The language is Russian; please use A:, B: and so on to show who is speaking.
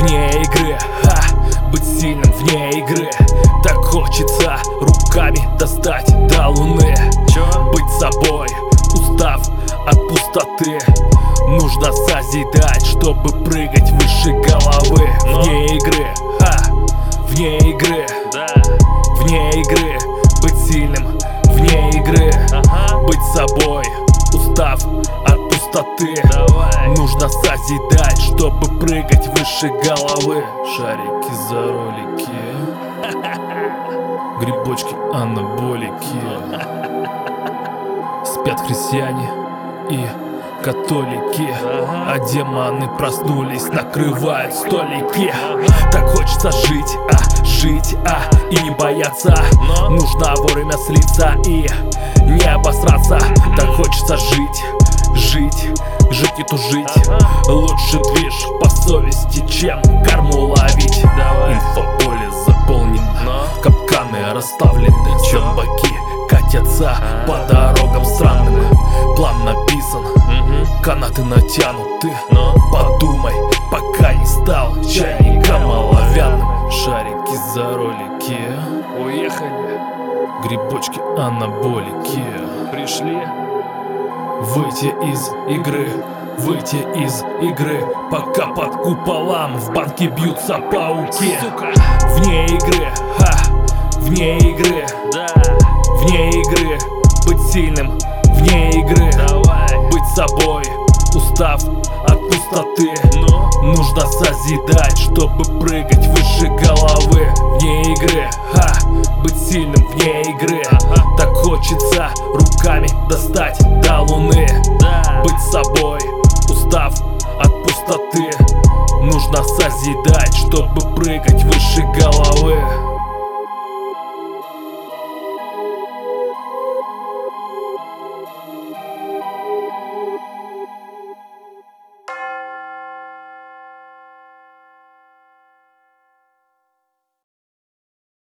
A: вне игры, быть сильным вне игры. Так хочется руками достать до луны. Быть собой, устав от пустоты. Нужно созидать, чтобы прыгать выше головы. Вне игры, вне игры, вне игры. Быть сильным вне игры. Быть собой, устав от пустоты. Нужно созидать, чтобы прыгать выше головы. Шарики за ролики, грибочки анаболики. Спят христиане и католики, а демоны проснулись, накрывают столики. Так хочется жить, жить, и не бояться. Нужно вовремя слиться и не обосраться. Так хочется жить, жить, жить и тужить. Лучше движ по совести, чем карму ловить. Инфополе заполнено, капканы расставлены, чумбаки катятся по дорогам странным. План написан, канаты натянуты. Подумай, пока не стал чайником оловянным. Шарики за ролики, уехали. Грибочки анаболики, пришли. Выйти из игры, выйти из игры. Пока под куполом в банке бьются пауки. Вне игры, вне игры, вне игры. Быть сильным вне игры. Быть собой, устав от пустоты. Нужно созидать, чтобы прыгать выше головы. Вне игры, быть сильным вне игры. Так хочется руками достать до луны. Быть собой, устав от пустоты. Нужно созидать, чтобы прыгать выше головы.